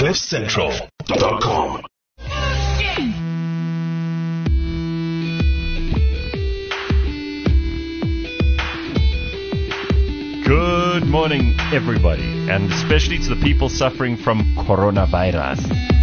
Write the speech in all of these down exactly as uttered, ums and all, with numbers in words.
cliff central dot com. Good morning, everybody, and especially to the people suffering from coronavirus.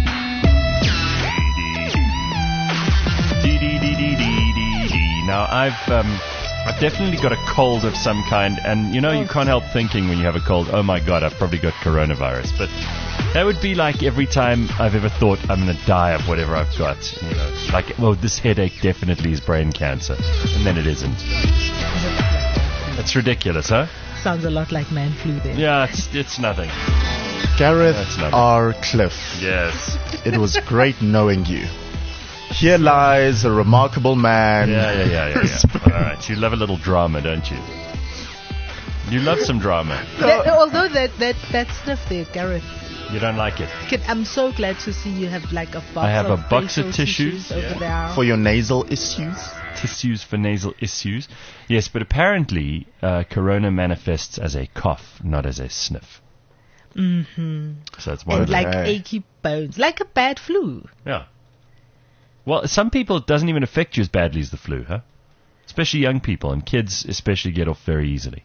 Now, I've um, I've definitely got a cold of some kind, and you know, you can't help thinking when you have a cold, oh my god, I've probably got coronavirus. But that would be like every time I've ever thought I'm going to die of whatever I've got. You know, like, well, this headache definitely is brain cancer, and then it isn't. That's ridiculous, huh? Sounds a lot like man flu there. Yeah, it's, it's nothing. Gareth nothing. R. Cliff. Yes. It was great knowing you. Here lies a remarkable man. Yeah, yeah, yeah, yeah, yeah. All right. You love a little drama, don't you? You love some drama. That, although that, that, that sniff there, Gareth. You don't like it. Kid, I'm so glad to see you have like a box I have of a box of facial tissues, over yeah. there. For your nasal issues? Tissues for nasal issues. Yes, but apparently uh, corona manifests as a cough, not as a sniff. Mm-hmm. So it's one And of the... like achy bones. Like a bad flu. Yeah. Well, some people it doesn't even affect you as badly as the flu, huh? Especially young people, and kids especially get off very easily.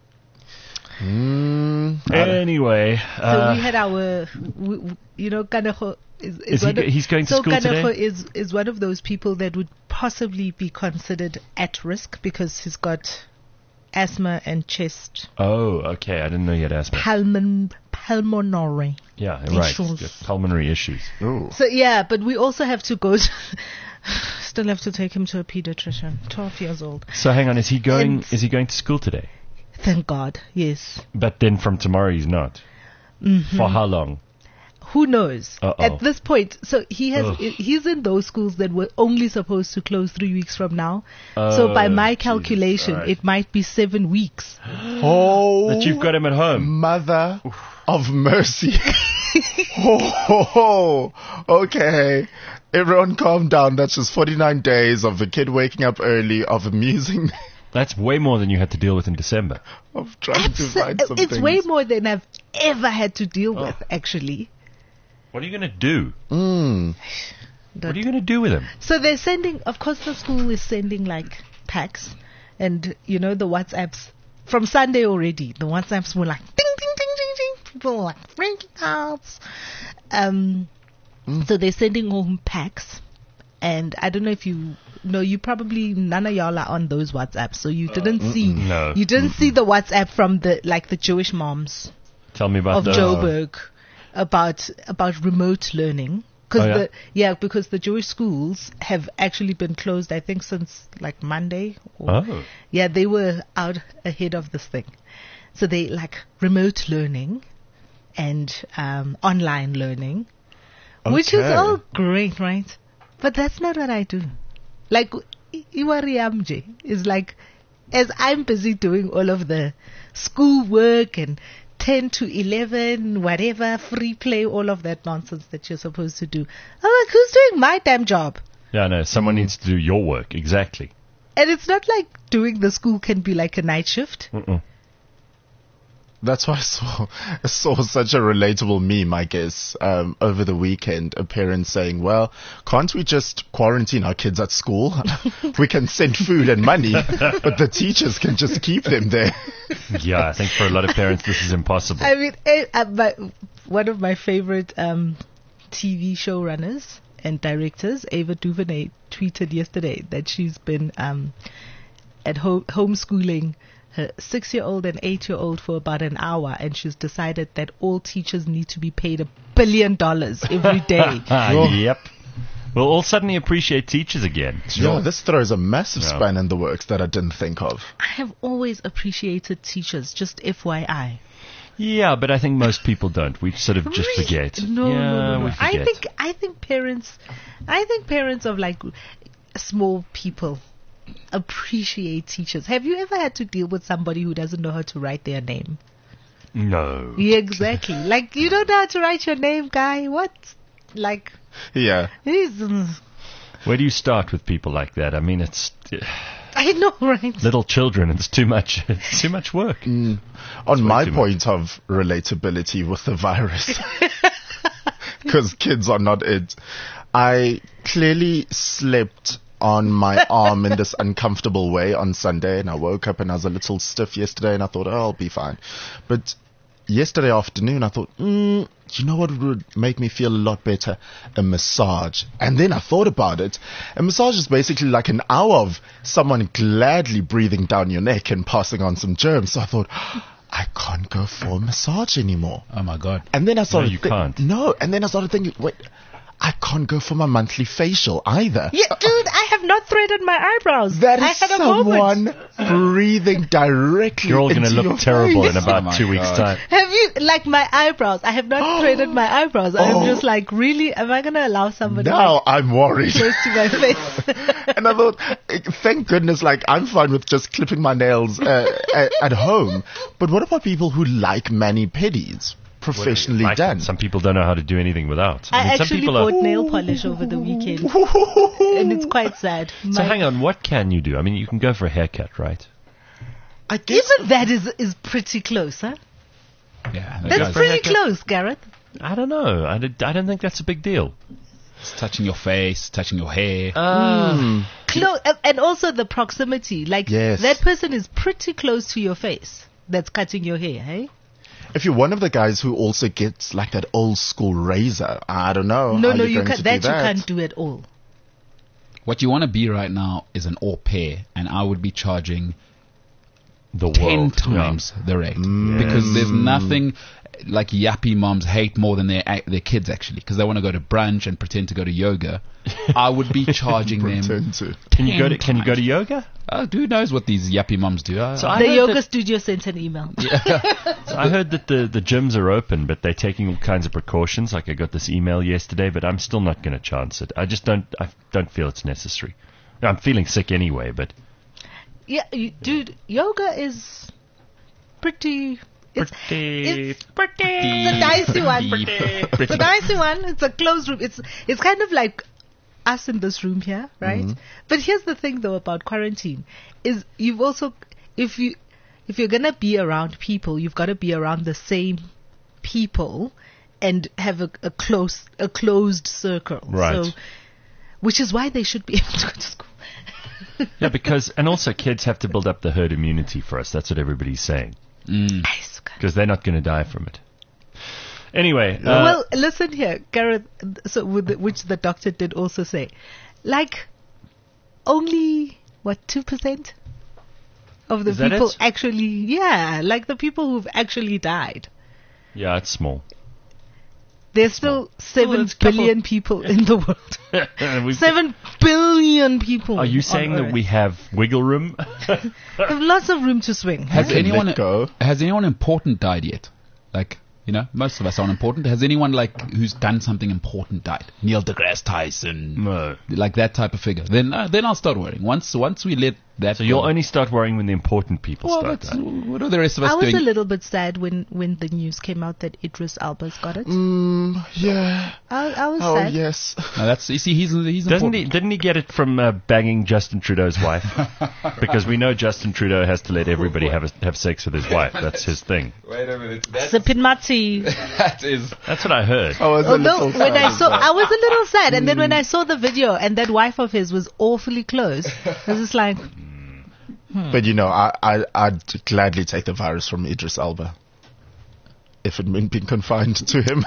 Mm, Anyway. So uh, we had our, w- w- you know, Kaneho is, is, Is he one go- of, he's going to so school Kaneho today? is is one of those people that would possibly be considered at risk because he's got asthma and chest Oh, okay. I didn't know you had asthma. pulmon pulmonary. Yeah, right. issues. Got pulmonary issues. ooh. So yeah, but we also have to go. To still have to take him to a pediatrician. Twelve years old. So hang on, is he going? And- Is he going to school today? Thank God. Yes. But then from tomorrow he's not. Mm-hmm. For how long? Who knows? Uh-oh. At this point, so he has Ugh. he's in those schools that were only supposed to close three weeks from now. so by Oh, my Jesus calculation, Christ. it might be seven weeks. Oh, That you've got him at home. Mother of mercy. ho, ho, ho. Okay. Everyone calm down. That's just forty-nine days of a kid waking up early, of amusing, That's way more than you had to deal with in December. of trying to find Abso- some it's things. way more than I've ever had to deal Oh. with, actually. What are you going to do? Mm. What are you going to do with him? So they're sending, of course, the school is sending like packs, and you know the WhatsApps from Sunday already. The WhatsApps were like ding ding ding ding ding. People were like freaking out. Um, Mm. so they're sending home packs, and I don't know if you know. You probably none of y'all are on those WhatsApps, so you didn't see. No. You didn't see the WhatsApp from the like the Jewish moms Tell me about of those. Joburg about about remote learning. Because Oh, yeah? the yeah, because the Jewish schools have actually been closed, I think, since like Monday. Or, Oh. Yeah, they were out ahead of this thing, so they like remote learning and um, online learning, which is Okay. all great, right? But that's not what I do. Like I- Iwariamje is like, as I'm busy doing all of the school work and ten to eleven, whatever, free play, all of that nonsense that you're supposed to do. I'm like, who's doing my damn job? Yeah, no, Mm. someone needs to do your work. Exactly. And it's not like doing the school can be like a night shift. Mm-mm. That's why I saw, I saw such a relatable meme, I guess, um, over the weekend. A parent saying, well, can't we just quarantine our kids at school? We can send food and money, but the teachers can just keep them there. Yeah, I think for a lot of parents this is impossible. I mean, eh, uh, my, one of my favorite um, T V showrunners and directors, Ava DuVernay, tweeted yesterday that she's been um, at home homeschooling her six-year-old and eight-year-old for about an hour, and she's decided that all teachers need to be paid a billion dollars every day. Ah, yep. We'll all suddenly appreciate teachers again. Yeah, this throws a massive Yeah. span in the works that I didn't think of. I have always appreciated teachers, just F Y I. Yeah, but I think most people don't. We sort of just Really? forget. No, yeah, no, no, no. we I forget. think I think parents, I think parents of like small people appreciate teachers. Have you ever had to deal with somebody who doesn't know how to write their name? No. Yeah, exactly. Like, you don't know how to write your name, guy. What? Like, Yeah. he's, mm, Where do you start with people like that? I mean, it's I know, right? little children. It's too much. It's too much work. Mm. On way my too point of relatability with the virus, because kids are not it. I clearly slept on my arm in this uncomfortable way on Sunday, and I woke up and I was a little stiff yesterday, and I thought, oh, I'll be fine. But yesterday afternoon, I thought, mm, you know what would make me feel a lot better? A massage. And then I thought about it. A massage is basically like an hour of someone gladly breathing down your neck and passing on some germs. So I thought, I can't go for a massage anymore. Oh my God. And then I started No, you thi- can't. No, and then I started thinking, wait, I can't go for my monthly facial either. Yeah, dude, I have not threaded my eyebrows. That I is had a moment. someone breathing directly You're all going to into look your terrible face. in about Oh my two weeks' God. time. Have you, like my eyebrows? I have not threaded my eyebrows. I'm Oh. just like, really? Am I going to allow somebody Now I'm worried. close to my face? And I thought, eh, thank goodness, like, I'm fine with just clipping my nails uh, at, at home. But what about people who like mani-pedis? Professionally Like, done. Some people don't know how to do anything without. I mean, some actually people bought are. nail polish over the weekend, and it's quite sad. So My- hang on, what can you do? I mean, you can go for a haircut, right? I guess Even that is is pretty close, huh? Yeah. that That's guy's pretty haircut. close, Gareth. I don't know. I, did, I don't think that's a big deal. It's touching your face, touching your hair. Uh, Close, and also the proximity. Like Yes. that person is pretty close to your face. That's cutting your hair, hey? if you're one of the guys who also gets like that old school razor, I don't know. No, how no, you're you going can't. to That, do you that. can't do at all. What you want to be right now is an au pair, and I would be charging the ten world. times the rate Mm. because there's nothing like yappy moms hate more than their their kids actually because they want to go to brunch and pretend to go to yoga. I would be charging them. Pretend to. Can you go to ten Can you go to times. yoga? Uh, who knows what these yappy moms do? Uh, So I the heard yoga that- studio sent an email. So I heard that the, the gyms are open, but they're taking all kinds of precautions. Like I got this email yesterday, but I'm still not going to chance it. I just don't. I don't feel it's necessary. I'm feeling sick anyway, but Yeah, you, dude, yoga is pretty. It's Pretty, it's pretty. It's a dicey one. pretty, It's a dicey one. It's a closed room. It's it's kind of like us in this room here, right? But here's the thing, though, about quarantine is you've also if you if you're gonna be around people, you've got to be around the same people and have a, a close a closed circle. Right. So, which is why they should be able to go to school. yeah, because and also kids have to build up the herd immunity for us. That's what everybody's saying mm. Nice. because they're not going to die from it. Anyway, uh, Well, listen here, Gareth. So, with the, which the doctor did also say, like, only what two percent of the Is that people it? actually, yeah, like the people who've actually died. yeah, it's small. There's still seven it's a couple- billion people in the world. We've- Seven billion people. Are you on saying that Earth. we have wiggle room? have lots of room to swing? Has Can anyone let go. has anyone important died yet? Like, you know, most of us aren't important. Has anyone like who's done something important died? Neil deGrasse Tyson, No. like that type of figure. Then uh, then I'll start worrying. Once once we let that. So you'll go. only start worrying when the important people Well, start that's, dying. what are the rest of us I was doing? a little bit sad when, when the news came out that Idris Elba's got it. Mm, yeah. I, I was Oh, sad. yes. No, that's you see, he's he's Doesn't he? important. Didn't he get it from uh, banging Justin Trudeau's wife? Because we know Justin Trudeau has to let everybody have a, have sex with his wife. That's his thing. Wait a minute. Sipping my tea. That is. That's what I heard. I was a Although little when I sad saw, as well. I was a little sad, and then when I saw the video and that wife of his was awfully close, I was just like, But you know, I, I, I'd gladly take the virus from Idris Elba. If it meant being confined to him.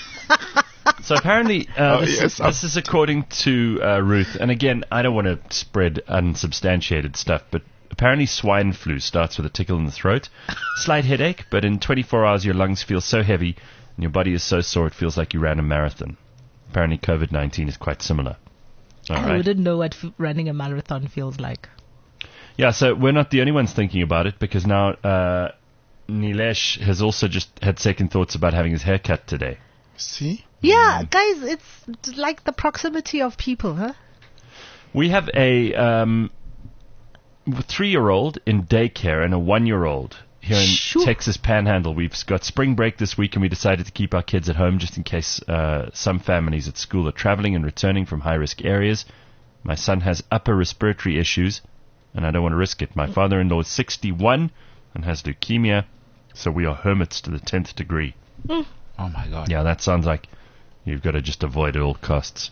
So apparently, uh, Oh, this, yes, I'm- this is according to uh, Ruth. And again, I don't want to spread unsubstantiated stuff, but apparently swine flu starts with a tickle in the throat, slight headache, but in twenty-four hours your lungs feel so heavy and your body is so sore it feels like you ran a marathon. Apparently COVID nineteen is quite similar. All I right. wouldn't know what f- running a marathon feels like. Yeah, so we're not the only ones thinking about it because now uh, Nilesh has also just had second thoughts about having his hair cut today. See? Yeah, guys, it's like the proximity of people, huh? We have a um, three-year-old in daycare and a one-year-old here in Shoo. Texas Panhandle. We've got spring break this week, and we decided to keep our kids at home just in case uh, some families at school are traveling and returning from high-risk areas. My son has upper respiratory issues, and I don't want to risk it. My father-in-law is sixty-one and has leukemia, so we are hermits to the tenth degree. Oh my god. Yeah, that sounds like You've got to just avoid at all costs.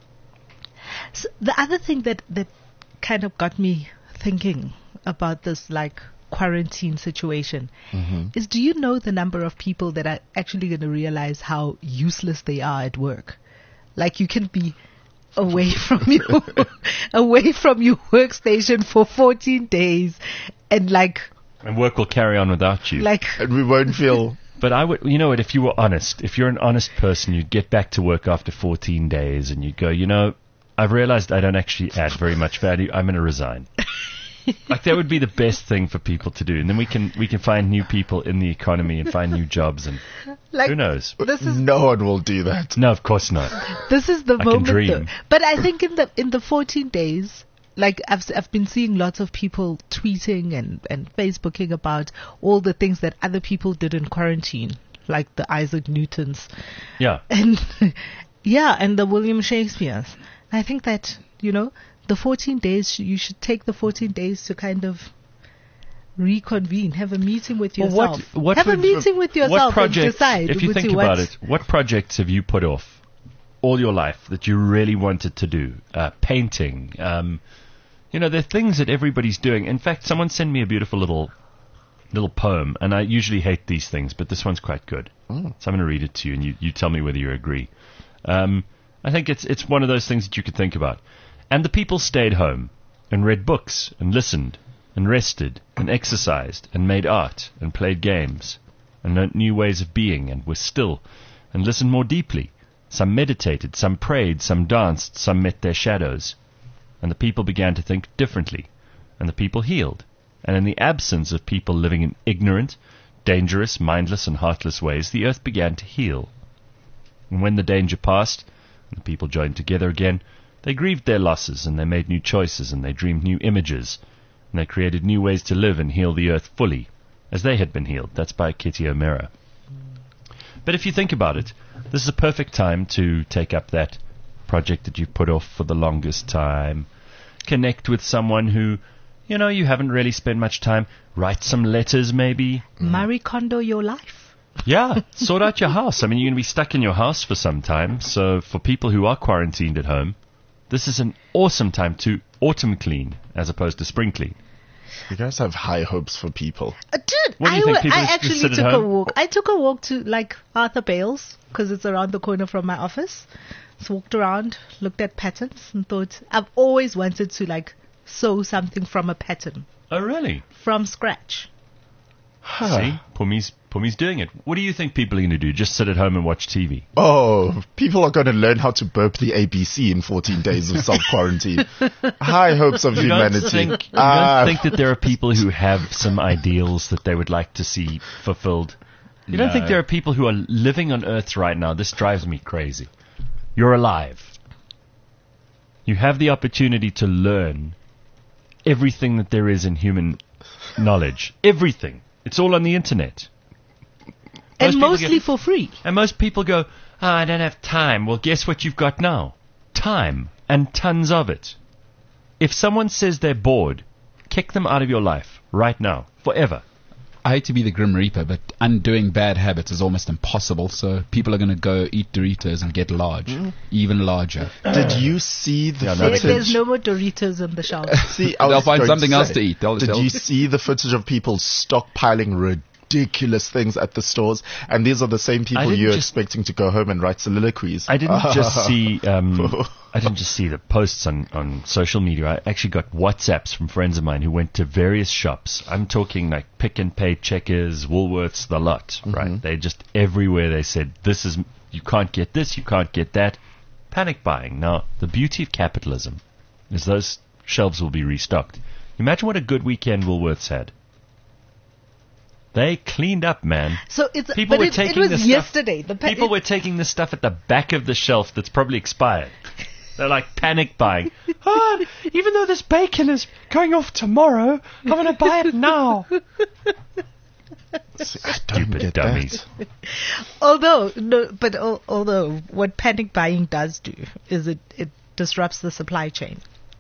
So the other thing that, that kind of got me thinking about this, like, quarantine situation Mm-hmm. is, do you know the number of people that are actually going to realize how useless they are at work? Like, you can be away from your away from your workstation for fourteen days, and like And work will carry on without you. like And we won't feel. But I would, you know what, if you were honest, if you're an honest person, you'd get back to work after fourteen days and you'd go, you know, I've realized I don't actually add very much value. I'm going to resign. Like, that would be the best thing for people to do. And then we can, we can find new people in the economy and find new jobs, and like who knows? this is No one will do that. No, of course not. this is the I can moment though. dream. But I think in the in the fourteen days, like I've s- I've been seeing lots of people tweeting and and Facebooking about all the things that other people did in quarantine, like the Isaac Newtons Yeah. and yeah, and the William Shakespeare's. I think that, you know, the fourteen days, you should take the fourteen days to kind of reconvene, have a meeting with Well, yourself. what, what have a would- meeting with what yourself and projects, decide. if you with think you about what- it, what projects have you put off all your life that you really wanted to do? Uh, painting. Um, you know, there are things that everybody's doing. In fact, someone sent me a beautiful little little poem, and I usually hate these things, but this one's quite good. Mm. So I'm going to read it to you, and you, you tell me whether you agree. Um, I think it's it's one of those things that you could think about. And the people stayed home and read books and listened and rested and exercised and made art and played games and learnt new ways of being and were still and listened more deeply. Some meditated, some prayed, some danced, some met their shadows. And the people began to think differently, and the people healed. And in the absence of people living in ignorant, dangerous, mindless, and heartless ways, the earth began to heal. And when the danger passed, and the people joined together again, they grieved their losses, and they made new choices, and they dreamed new images, and they created new ways to live and heal the earth fully, as they had been healed. That's by Kitty O'Meara. But if you think about it, this is a perfect time to take up that project that you've put off for the longest time. Connect with someone who, you know, you haven't really spent much time. Write some letters, maybe. Marie Kondo your life. Yeah, sort out your house. I mean, you're going to be stuck in your house for some time. So for people who are quarantined at home, this is an awesome time to autumn clean as opposed to spring clean. You guys have high hopes for people. Uh, dude, What do you I, think? wa- People I just actually sit at took a home? walk. I took a walk to like Arthur Bales because it's around the corner from my office. So walked around, looked at patterns, and thought I've always wanted to like sew something from a pattern Oh, really? from scratch. See? Pumi's, Pumi's doing it. What do you think people are going to do? Just sit at home and watch T V? Oh, people are going to learn how to burp the A B C in fourteen days of self-quarantine. High hopes of You don't humanity. think, you Ah, don't think that there are people who have some ideals that they would like to see fulfilled? You don't think No. there are people who are living on Earth right now? This drives me crazy. You're alive. You have the opportunity to learn everything that there is in human knowledge. Everything. It's all on the internet. And people mostly get- for free. And most people go, oh, I don't have time. Well, guess what you've got now? Time. And tons of it. If someone says they're bored, kick them out of your life right now. Forever. I hate to be the Grim Reaper, but undoing bad habits is almost impossible. So people are going to go eat Doritos and get large, even larger. did you see the Yeah, no, There- they footage? There's no more Doritos on the shelf. See, I They'll was find going something to else say, to eat. They'll- did they'll- you see the footage of people stockpiling ridiculous things at the stores? And these are the same people didn't you're just- expecting to go home and write soliloquies. I didn't just see um, I didn't just see the posts on, on social media. I actually got WhatsApps from friends of mine who went to various shops. I'm talking like Pick and Pay, Checkers, Woolworths, the lot, right? They just everywhere they said, this is, you can't get this, you can't get that. Panic buying. Now, the beauty of capitalism is those shelves will be restocked. Imagine what a good weekend Woolworths had. They cleaned up, man. So it's People but were it, it taking was the stuff- yesterday. The pa- People it- were taking the stuff at the back of the shelf that's probably expired. They're like panic buying. Oh, even though this bacon is going off tomorrow, I'm going to buy it now. I don't Stupid get dummies. that. Although, no, but al- although what panic buying does do is it, it disrupts the supply chain.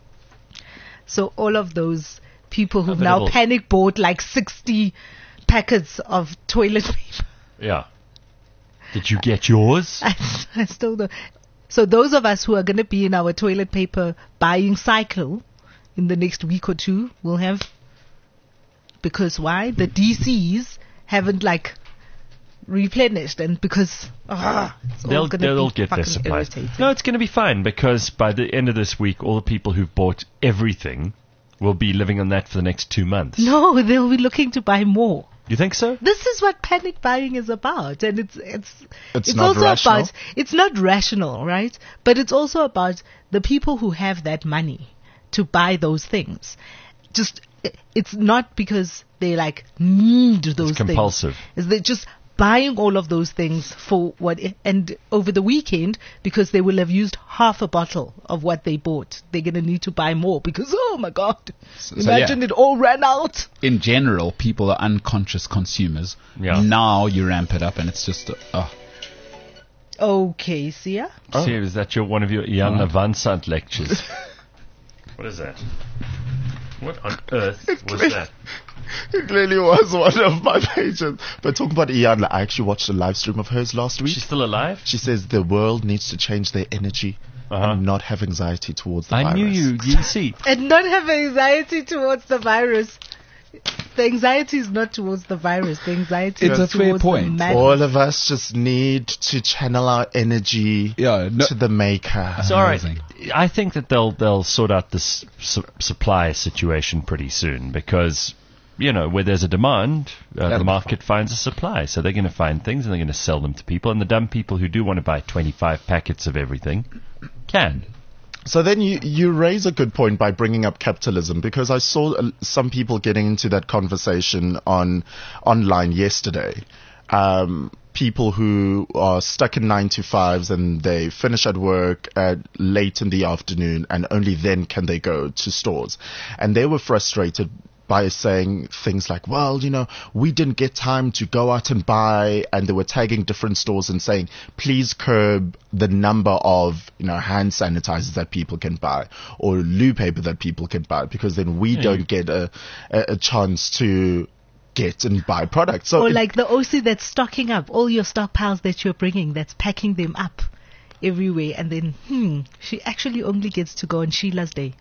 So all of those people who've but now it'll- panic bought like sixty packets of toilet paper, Yeah. Did you get yours? I, I still don't. So those of us who are going to be in our toilet paper buying cycle in the next week or two will have, because why? The D Cs haven't like replenished, and because ah, it's all They'll, gonna they'll be get their fucking supplies. irritating. No, it's going to be fine because by the end of this week, all the people who've bought everything will be living on that for the next two months. No, they'll be looking to buy more. You think so? This is what panic buying is about, and it's it's It's not also rational. about it's not rational, right? But it's also about the people who have that money to buy those things. Just i- it's not because they like need those compulsive. things. It's they're just buying all of those things for what, i- and over the weekend, because they will have used half a bottle of what they bought, they're gonna need to buy more because oh my god, So- so imagine yeah. it all ran out. In general, people are unconscious consumers. Yeah. Now you ramp it up, and it's just, uh, oh, Okay, Sia. Oh. See, is that your one of your Jan Avansant lectures? What is that? What on earth was that? It clearly was one of my pages. But talking about Ian, I actually watched a live stream of hers last week. She's still alive? She says the world needs to change their energy Uh-huh. and not have anxiety towards the I virus. knew you. You see, And not have anxiety towards the virus. The anxiety is not towards the virus. The anxiety It's is a fair towards point. the madness. All of us just need to channel our energy Yeah, no- to the maker. it's all right. Amazing. I think that they'll they'll sort out this su- supply situation pretty soon because you know where there's a demand, uh, the That'll be market finds a supply. So they're going to find things and they're going to sell them to people. And the dumb people who do want to buy twenty-five packets of everything can. So then you, you raise a good point by bringing up capitalism, because I saw uh, some people getting into that conversation on online yesterday. Um, people who are stuck in nine to fives and they finish at work at late in the afternoon and only then can they go to stores. And they were frustrated by saying things like, well, you know, we didn't get time to go out and buy, and they were tagging different stores and saying, please curb the number of, you know, hand sanitizers that people can buy or loo paper that people can buy, because then we don't get a, a, a chance to get and buy products. So Or it- like the O C that's stocking up all your stockpiles that you're bringing, that's packing them up everywhere, and then, hmm, she actually only gets to go on Sheila's day.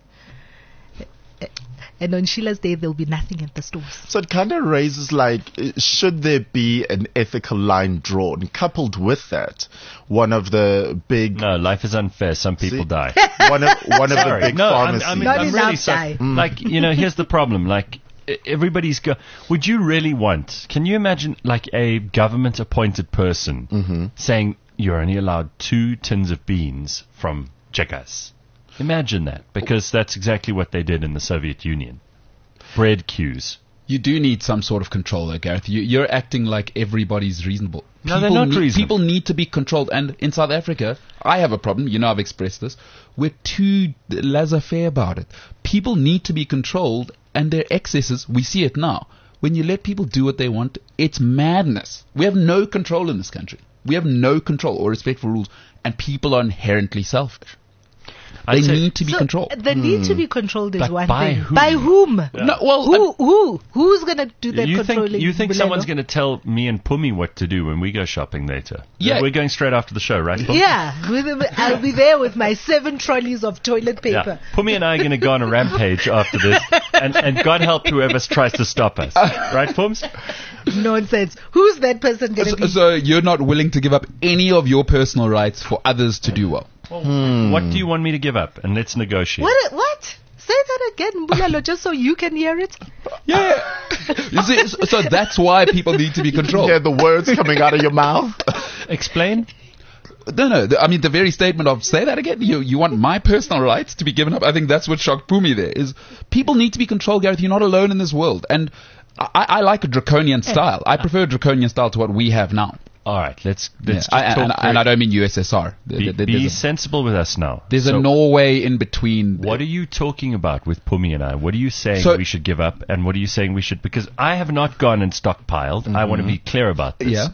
And on Sheila's day, there'll be nothing at the stores. So it kind of raises like, uh, should there be an ethical line drawn? Coupled with that, one of the big, No, life is unfair. Some people See? die. one of one of the Sorry. big No, I'm, pharmacies. I mean, Not I'm enough really die. sorry. Like, you know, here's the problem. Like, e- everybody's go. Would you really want? Can you imagine like a government-appointed person saying you're only allowed two tins of beans from Checkers? Imagine that, because that's exactly what they did in the Soviet Union. Bread queues. You do need some sort of control, though, Gareth. You, you're acting like everybody's reasonable. No, they're not need, reasonable. People need to be controlled. And in South Africa, I have a problem. You know, I've expressed this. We're too laissez-faire about it. People need to be controlled, and their excesses, we see it now. When you let people do what they want, it's madness. We have no control in this country. We have no control or respect for rules, and people are inherently selfish. I'd They say- need to be So, controlled. The need to be controlled is But one by thing. whom? By whom? No, well, Who? Who? Who's gonna do that You think controlling? you think Bulelo? someone's going to tell me and Pumi what to do when we go shopping later? Yeah. We're going straight after the show, right? Pum? Yeah, with, I'll be there with my seven trolleys of toilet paper. Yeah. Pumi and I are going to go on a rampage after this, and, and God help whoever tries to stop us. Right, Pums? Nonsense. Who's that person gonna So, be? so you're not willing to give up any of your personal rights for others to do well. What do you want me to give up? And let's negotiate. What? What? Say that again, Bulelo, just so you can hear it. Yeah. You see, so so that's why people need to be controlled. Hear the words coming out of your mouth. Explain? No, no. the- I mean, the very statement of say that again. You you want my personal rights to be given up? I think that's what shocked Pumi. There is people need to be controlled, Gareth. You're not alone in this world, and I, I like a draconian style. I prefer a draconian style to what we have now. All right, let's let's Yeah. I, just and, talk and I very- don't mean U S S R. There- be, there- be there's a, sensible with us now. there's So a Norway in between. What are you talking about with Pumi and I? What are you saying So- we should give up, and what are you saying we should? Because I have not gone and stockpiled. I want to be clear about this. Yeah.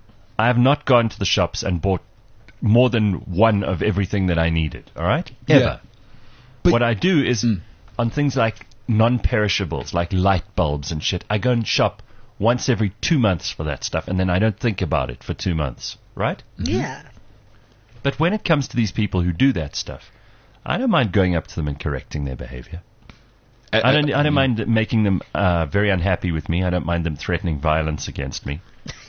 I have not gone to the shops and bought more than one of everything that I needed. All right, Yeah. ever. But- what I do is on things like non-perishables, like light bulbs and shit. I go and shop once every two months for that stuff, and then I don't think about it for two months, right? Yeah. But when it comes to these people who do that stuff, I don't mind going up to them and correcting their behavior. I don't. I don't mind making them uh, very unhappy with me. I don't mind them threatening violence against me.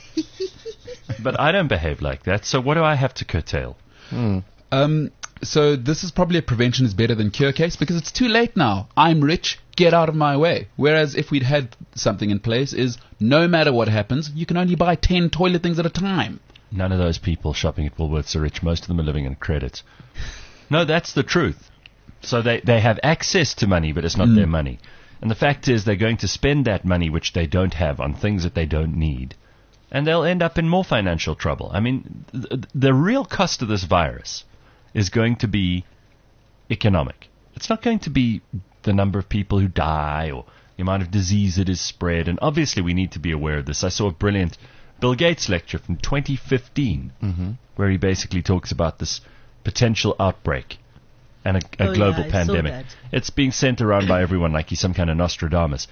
But I don't behave like that. So what do I have to curtail? Mm. Um, so this is probably a prevention is better than cure case because it's too late now. I'm rich, get out of my way. Whereas if we'd had something in place is no matter what happens, you can only buy ten toilet things at a time. None of those people shopping at Woolworths are rich. Most of them are living in credit. No, that's the truth. So they, they have access to money, but it's not Mm. their money. And the fact is they're going to spend that money, which they don't have, on things that they don't need. And they'll end up in more financial trouble. I mean, th- the real cost of this virus is going to be economic. It's not going to be the number of people who die or the amount of disease that is spread. And obviously we need to be aware of this. I saw a brilliant Bill Gates lecture from twenty fifteen Mm-hmm. where he basically talks about this potential outbreak and a, a Oh, global yeah, I saw pandemic. that. It's being sent around by everyone like he's some kind of Nostradamus.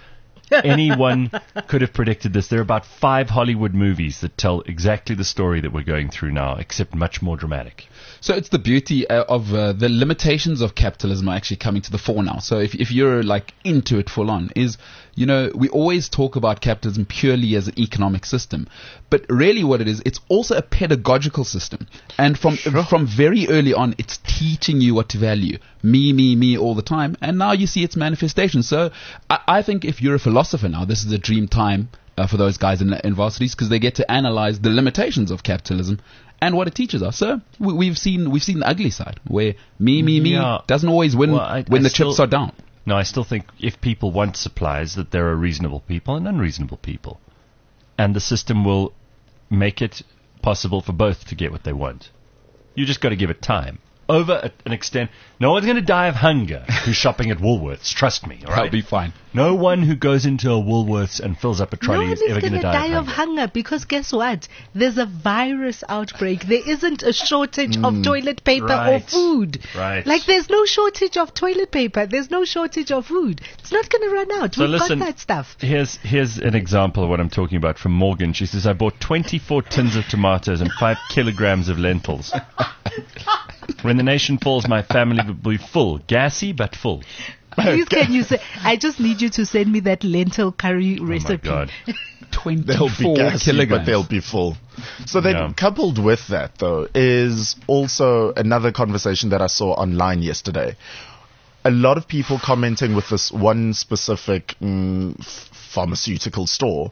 Anyone could have predicted this. There are about five Hollywood movies that tell exactly the story that we're going through now, except much more dramatic. So it's the beauty uh, of uh, the limitations of capitalism are actually coming to the fore now. So if if you're like into it full on, is you know we always talk about capitalism purely as an economic system, but really what it is, it's also a pedagogical system. And from from very early on, it's teaching you what to value. Me, me, me all the time. And now you see its manifestation. So I, I think if you're a philosopher now, this is a dream time uh, for those guys in, in varsities because they get to analyze the limitations of capitalism and what it teaches us. So we, we've seen we've seen the ugly side where me, me, me Yeah. doesn't always win Well, I- when I the still- chips are down. No, I still think if people want supplies, that there are reasonable people and unreasonable people. And the system will make it possible for both to get what they want. You just got to give it time. Over a, an extent, no one's going to die of hunger who's shopping at Woolworths. Trust me, all right? That'll be fine. No one who goes into a Woolworths and fills up a No trolley one is is ever going going to to die, die of hunger. hunger because guess what? There's a virus outbreak. There isn't a shortage of toilet paper or Right. food. Right. Like there's no shortage of toilet paper. There's no shortage of food. It's not going to run out. So We've listen, got that stuff. Here's here's an example of what I'm talking about from Morgan. She says, I bought twenty-four tins of tomatoes and five kilograms of lentils. When the nation falls, my family will be full. Gassy, but full. Please can you say, I just need you to send me that lentil curry Oh, my recipe. God. They'll be twenty-four gassy, kilograms. but they'll be full. So then, Yeah. coupled with that, though, is also another conversation that I saw online yesterday. A lot of people commenting with this one specific mm, f- pharmaceutical store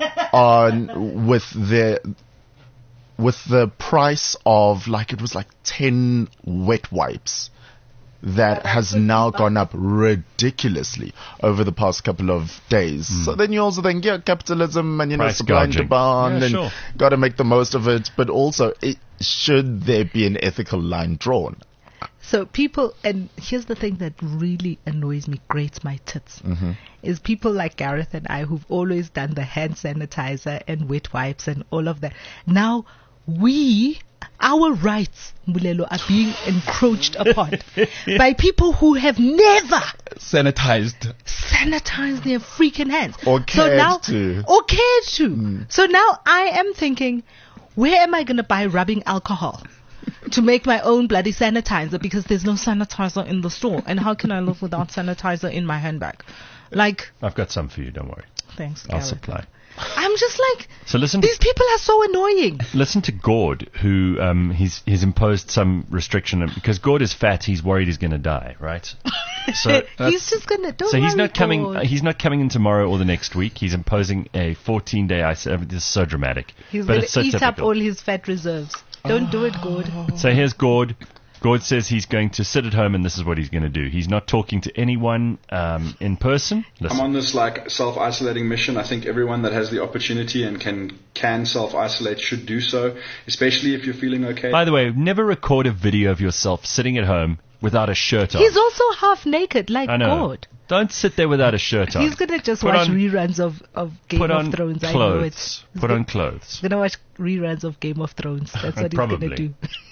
on with their with the price of like it was like ten wet wipes that has now gone up ridiculously over the past couple of days. So then you also think, yeah, capitalism and, you know, Price supply and gouging. demand Yeah, and sure. got to make the most of it. But also, it, should there be an ethical line drawn? So people, and here's the thing that really annoys me, grates my tits, Mm-hmm. is people like Gareth and I who've always done the hand sanitizer and wet wipes and all of that. Now we, our rights, Mulelo, are being encroached upon by people who have never Sanitized. sanitized their freaking hands. Or so cared now, to. Or cared to. So now I am thinking, where am I going to buy rubbing alcohol to make my own bloody sanitizer because there's no sanitizer in the store? And how can I live without sanitizer in my handbag? Like, I've got some for you, don't worry. thanks, I'll Gareth. supply. I'm just like, So listen these to, people are so annoying. listen to Gord, who um, he's he's imposed some restriction on- because Gord is fat. He's worried he's going to die, right? So he's just gonna. Don't so he's worry, not coming. Gord. Uh, he's not coming in tomorrow or the next week. He's imposing a fourteen day ice. uh, This is so dramatic, He's but gonna it's so eat typical. up all his fat reserves. Don't do it, Gord. So here's Gord. Gord says he's going to sit at home and this is what he's going to do. He's not talking to anyone um, in person. Listen. I'm on this like self-isolating mission. I think everyone that has the opportunity and can can self-isolate should do so, especially if you're feeling okay. By the way, never record a video of yourself sitting at home without a shirt on. He's also half naked, like I know. God. Don't sit there without a shirt on. He's gonna just Put watch on- reruns of, of Game Put of on Thrones. I know it. clothes. He's Put gonna- on clothes. He's gonna watch reruns of Game of Thrones. That's what he's Probably. gonna do.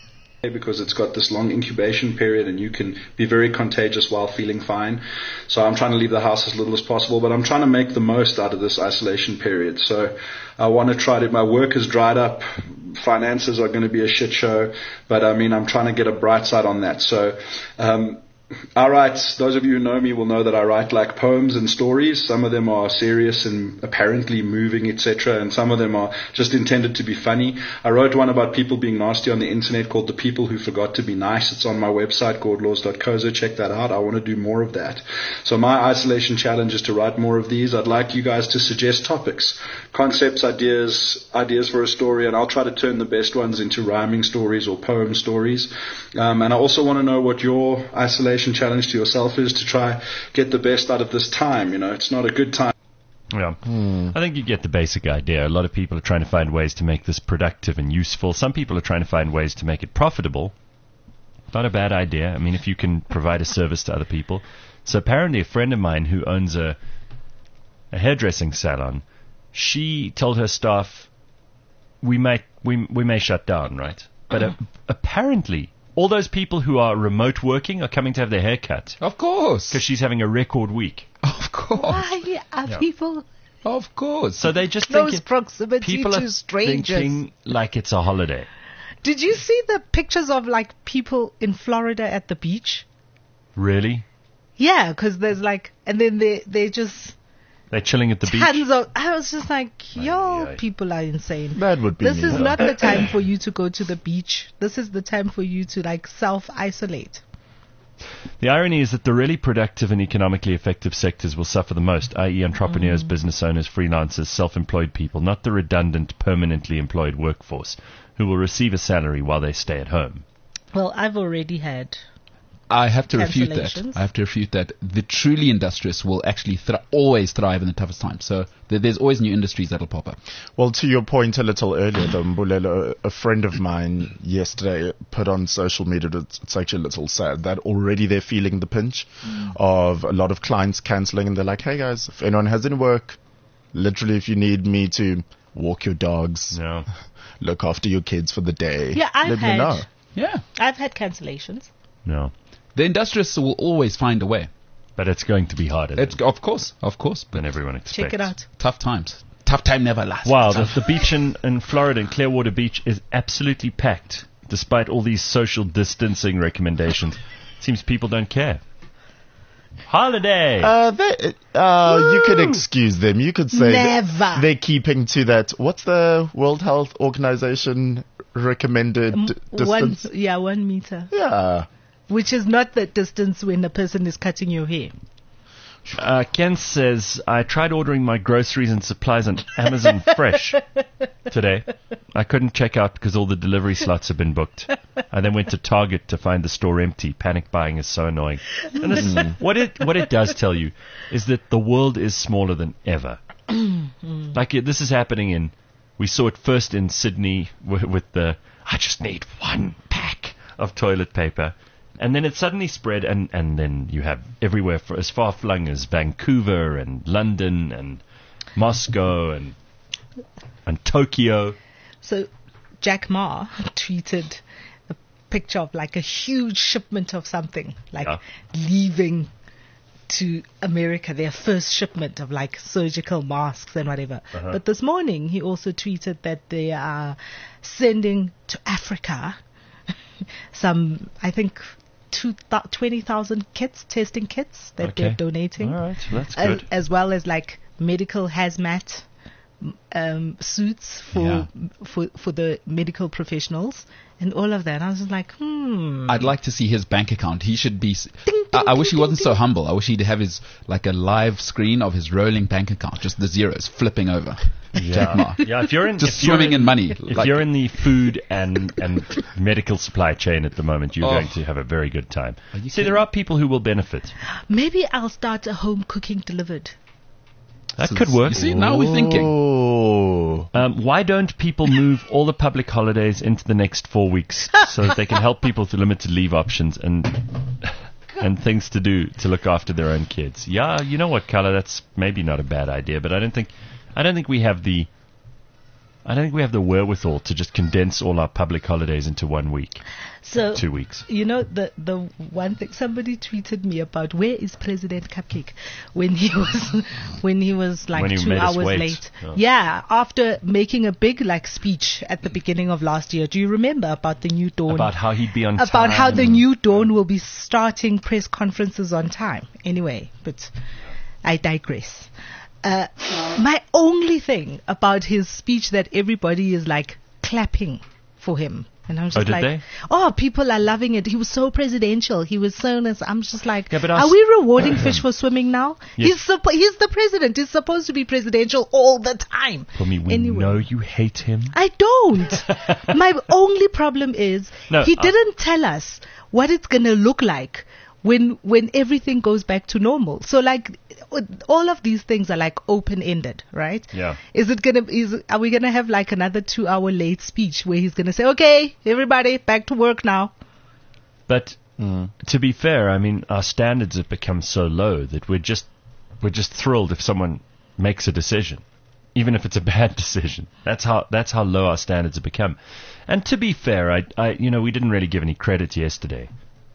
because it's got this long incubation period and you can be very contagious while feeling fine. So I'm trying to leave the house as little as possible, but I'm trying to make the most out of this isolation period. So I want to try to, my work has dried up, finances are going to be a shit show, but I mean, I'm trying to get a bright side on that. So, um, I write, those of you who know me will know that I write like poems and stories. Some of them are serious and apparently moving, et cetera, and some of them are just intended to be funny. I wrote one about people being nasty on the internet called The People Who Forgot to Be Nice. It's on my website, gord laws dot co, so check that out. I want to do more of that. So my isolation challenge is to write more of these. I'd like you guys to suggest topics, concepts, ideas, ideas for a story, and I'll try to turn the best ones into rhyming stories or poem stories. Um, and I also want to know what your isolation challenge to yourself is to try get the best out of this time. You know, it's not a good time. Yeah, I think you get the basic idea. A lot of people are trying to find ways to make this productive and useful. Some people are trying to find ways to make it profitable. Not a bad idea. I mean, if you can provide a service to other people. So apparently a friend of mine who owns a, a hairdressing salon, she told her staff, we may, we, we may shut down, right? But uh, apparently all those people who are remote working are coming to have their hair cut Of course. because she's having a record week. Of course. Why are Yeah. people Of course. So they just close think proximity people to are strangers? thinking like it's a holiday. Did you see the pictures of like people in Florida at the beach? Really? Yeah, because there's like, and then they they just They're chilling at the beach. tons of. I was just like, yo, Aye, aye. people are insane. That would be This me, is though. not the time for you to go to the beach. This is the time for you to like self-isolate. The irony is that the really productive and economically effective sectors will suffer the most, that is entrepreneurs, business owners, freelancers, self-employed people, not the redundant, permanently employed workforce who will receive a salary while they stay at home. Well, I've already had. I have to refute that. Cancellations. I have to refute that. The truly industrious will actually thr- always thrive in the toughest times. So th- there's always new industries that'll pop up. Well, to your point a little earlier, though, Mbulelo, a friend of mine yesterday put on social media, it's, it's actually a little sad, that already they're feeling the pinch of a lot of clients cancelling, and they're like, hey guys, if anyone has any work, literally if you need me to walk your dogs, No. look after your kids for the day, Yeah, I've let me had. know. Yeah. I've had cancellations. No. The industrialists will always find a way. But it's going to be harder It's, than, of course, of course. But than everyone expects. Check it out. tough times. Tough time never lasts. Wow, the, the beach in, in Florida, in Clearwater Beach, is absolutely packed, despite all these social distancing recommendations. Seems people don't care. Holiday! Uh, they, uh, you could excuse them. You could say that Never. they're keeping to that. What's the World Health Organization recommended Um, distance? One, yeah, one meter. Yeah. Which is not the distance when a person is cutting your hair. Uh, Ken says, I tried ordering my groceries and supplies on Amazon Fresh today. I couldn't check out because all the delivery slots have been booked. I then went to Target to find the store empty. Panic buying is so annoying. And this, what it what it does tell you is that the world is smaller than ever. Like it, this is happening in, we saw it first in Sydney with, with the, I just need one pack of toilet paper. And then it suddenly spread, and, and then you have everywhere for as far flung as Vancouver and London and Moscow and and Tokyo. So Jack Ma tweeted a picture of like a huge shipment of something, like Yeah. leaving to America, their first shipment of like surgical masks and whatever. Uh-huh. But this morning he also tweeted that they are sending to Africa some, I think, two th- twenty thousand kits, testing kits that Okay. they're donating. All right, well, that's as, good. as well as like medical hazmat um, suits for, Yeah. for for the medical professionals and all of that. I was just like, hmm. I'd like to see his bank account. He should be. s- Ding, I, ding, I wish ding, he wasn't ding, so ding. humble. I wish he'd have his like a live screen of his rolling bank account, just the zeros flipping over. Jack Ma. Yeah, if you're in, Just if you're swimming in money. If Like- you're in the food and, and medical supply chain at the moment, you're Oh. going to have a very good time. Are you See, there are people who will benefit. Maybe I'll start a home cooking delivered. That could work. You see, now we're thinking. Oh. Um, why don't people move all the public holidays into the next four weeks so that they can help people through limited leave options and and things to do to look after their own kids? Yeah, you know what, Carla? That's maybe not a bad idea, but I don't think I don't think we have the I don't think we have the wherewithal to just condense all our public holidays into one week, So two weeks. You know, the the one thing somebody tweeted me about, where is President Cupcake when he was when he was like When he two made us hours wait. late? Oh. Yeah, after making a big like speech at the beginning of last year. Do you remember about the new dawn? About how he'd be on time. about how the new dawn will be starting press conferences on time. Anyway, but I digress. Uh, my only thing about his speech that everybody is like clapping for him. And I'm just Oh, did like, they? oh, people are loving it. He was so presidential. He was so nice. I'm just like, Yeah, but I are was- we rewarding fish for swimming now? Yes. He's suppo- he's the president. He's supposed to be presidential all the time. For me, we Anyway. know you hate him. I don't. My only problem is No, he I- didn't tell us what it's going to look like when when everything goes back to normal. So like all of these things are like open ended, right? Yeah. Is it gonna is are we gonna have like another two hour late speech where he's gonna say, okay, everybody back to work now? But to be fair, I mean, our standards have become so low that we're just we're just thrilled if someone makes a decision, even if it's a bad decision. That's how that's how low our standards have become. And to be fair, I, I you know we didn't really give any credit yesterday.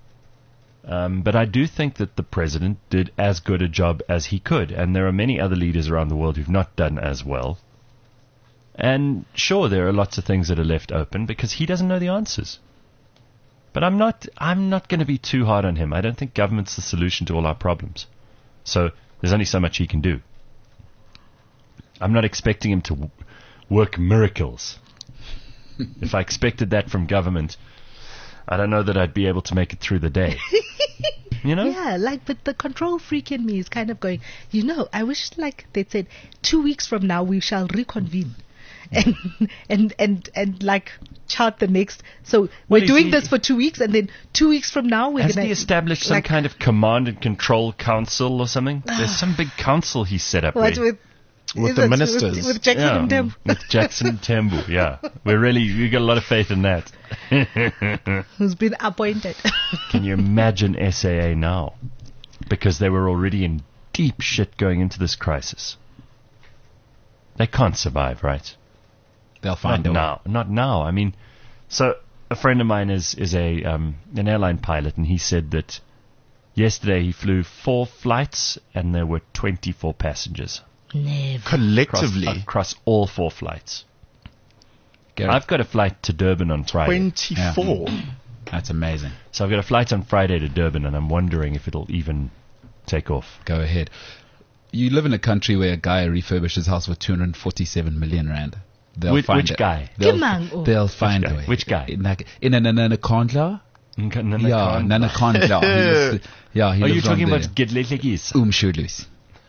Um, but I do think that the president did as good a job as he could, and there are many other leaders around the world who've not done as well. And sure, there are lots of things that are left open because he doesn't know the answers. But I'm not I'm not going to be too hard on him. I don't think government's the solution to all our problems. So there's only so much he can do. I'm not expecting him to w- work miracles. If I expected that from government, I don't know that I'd be able to make it through the day. You know? Yeah, like, but the control freak in me is kind of going, you know, I wish like they said, two weeks from now we shall reconvene. And, and, and, and like chart the next. So we're is doing he- this for two weeks and then two weeks from now we're Hasn't going he established some like, kind of command and control council or something? There's some big council he set up. what where- with, With is the it ministers. With, with Jackson yeah, and Temple. with Jackson Tembu, yeah. We're really, we got a lot of faith in that. Who's been appointed. Can you imagine S A A now? Because they were already in deep shit going into this crisis. They can't survive, right? They'll find not a way. now. Not now. I mean, so a friend of mine is is a um, an airline pilot, and he said that yesterday he flew four flights and there were twenty-four passengers Never. across, Collectively, across all four flights. Gareth, I've got a flight to Durban on Friday. twenty-four. that's amazing. So I've got a flight on Friday to Durban, and I'm wondering if it'll even take off. Go ahead. You live in a country where a guy refurbished his house for two hundred forty-seven million rand. They'll Which- find which it. guy? They'll, Kimang, oh. they'll find guy? a way. Which guy? In, like, in an anaconda? Nana Yeah, Khan. Nanaconda. He lives- yeah, he Are you lives on talking there. about Gedletlekis? Umschulis.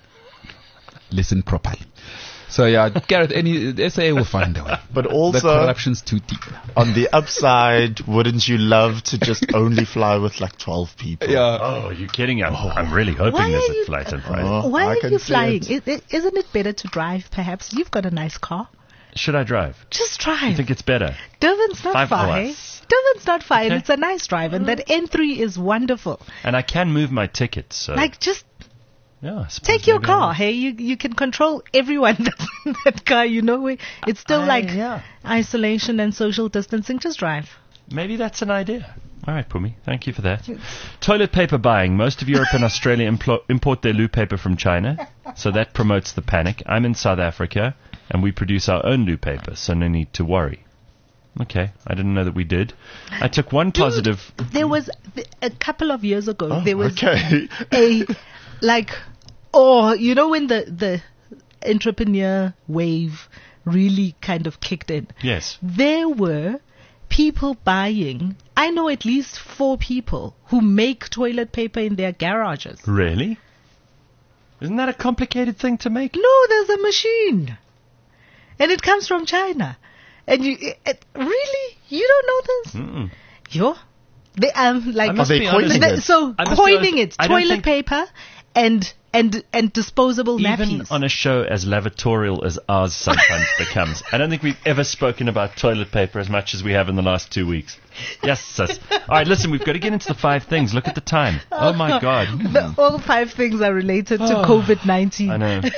Listen properly. So yeah, Gareth, any S A A will find a way. But The also, corruption's too deep. on the upside, wouldn't you love to just only fly with like twelve people? Yeah. Oh, you're kidding. I'm, I'm really hoping Why there's are a you- flight on Friday. Oh, Why I are can you see flying? it. Is, isn't it better to drive, perhaps? You've got a nice car. Should I drive? Just I drive. think it's better. Durban's not Five far. eh? hours. Durban's not far, and Okay. it's a nice drive, and that N three is wonderful. And I can move my tickets. So Like, just yeah, I suppose take your maybe car. I'll- Hey, you you can control everyone that's in that car. You know, we- it's still I- like yeah. isolation and social distancing. Just drive. Maybe that's an idea. All right, Pumi. Thank you for that. Toilet paper buying. Most of Europe and Australia implo- import their loo paper from China, so that promotes the panic. I'm in South Africa, and we produce our own loo paper, so no need to worry. Okay, I didn't know that we did. I took one positive. There was th- a couple of years ago. Oh, there was okay. a like, oh, you know when the the entrepreneur wave really kind of kicked in. Yes. There were people buying. I know at least four people who make toilet paper in their garages. Really? Isn't that a complicated thing to make? No, there's a machine, and it comes from China. And you it, it- really you don't know this? Mm-mm. Yo, they um like I must Are they be honest. coining Th- it? so I must be coining honest, it, I don't toilet think- paper and and and disposable Even nappies. on a show as lavatorial as ours sometimes becomes, I don't think we've ever spoken about toilet paper as much as we have in the last two weeks. Yes, sis. All right, listen, we've got to get into the five things. Look at the time. Oh, my God. The- all five things are related to Oh, COVID nineteen. I know.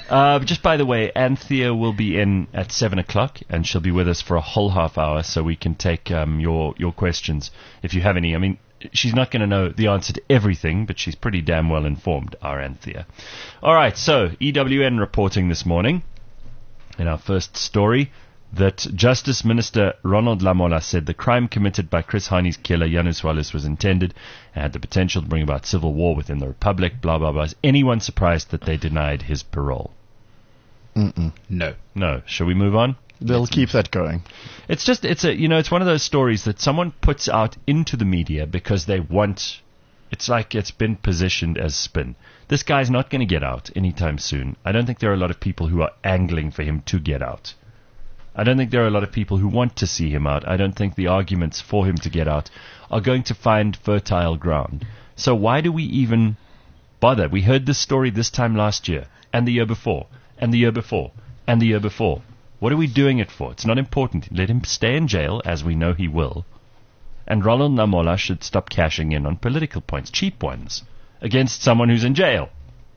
Uh, just by the way, Anthea will be in at seven o'clock, and she'll be with us for a whole half hour, so we can take um, your your questions if you have any. I mean, she's not going to know the answer to everything, but she's pretty damn well informed, our Anthea. All right, so E W N reporting this morning in our first story that Justice Minister Ronald Lamola said the crime committed by Chris Hani's killer, Janus Wallace, was intended and had the potential to bring about civil war within the Republic, blah, blah, blah. Is anyone surprised that they denied his parole? Mm-mm. No. No. Shall we move on? They'll keep that going. It's just, it's a, you know, it's one of those stories that someone puts out into the media because they want, it's like it's been positioned as spin. This guy's not going to get out anytime soon. I don't think there are a lot of people who are angling for him to get out. I don't think there are a lot of people who want to see him out. I don't think the arguments for him to get out are going to find fertile ground. So why do we even bother? We heard this story this time last year, and the year before, and the year before, and the year before. What are we doing it for? It's not important. Let him stay in jail, as we know he will. And Ronald Lamola should stop cashing in on political points, cheap ones, against someone who's in jail.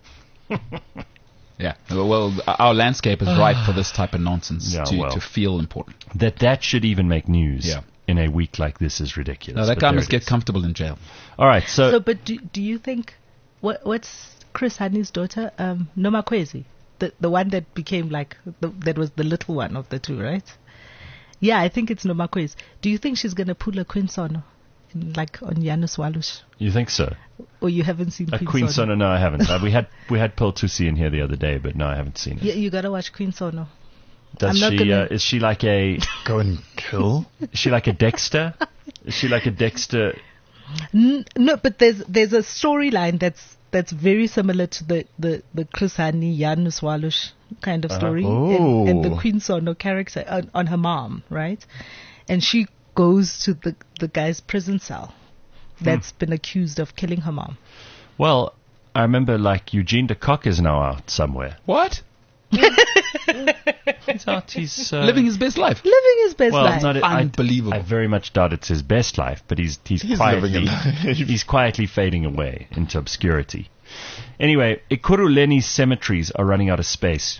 Yeah, well, our landscape is ripe for this type of nonsense Yeah, to, well. to feel important. That that should even make news Yeah. in a week like this is ridiculous. No, that but guy there must it get is. comfortable in jail. All right, so, So, but do do you think what what's Chris Hani's daughter, um, Nomakwezi, the the one that became like the, that was the little one of the two, right? Yeah, I think it's Nomakwezi. Do you think she's gonna pull a Queen Sono, in, like on Janus Wallace, you think so? or you haven't seen A Queen, Queen Sono? Sono? No, I haven't. Uh, we had we had Pearl Tusi in here the other day, but no, I haven't seen it. Yeah, you gotta watch Queen Sono. Does I'm not she? gonna- Uh, is she like a? Go and kill? Is she like a Dexter? Is she like a Dexter? N- no, but there's there's a storyline that's that's very similar to the the the Chris Hani Janus Wallace kind of story, and, and the Oh. Queen Sono character on, on her mom, right? And she goes to the the guy's prison cell that's been accused of killing her mom. Well, I remember like Eugene de Kock is now out somewhere. What? He's out. He's uh, Living his best life. Living his best well, life. not a, I- Unbelievable. I, very much doubt it's his best life, but he's he's, He's quietly living a life. he's quietly fading away into obscurity. Anyway, Ekurhuleni cemeteries are running out of space.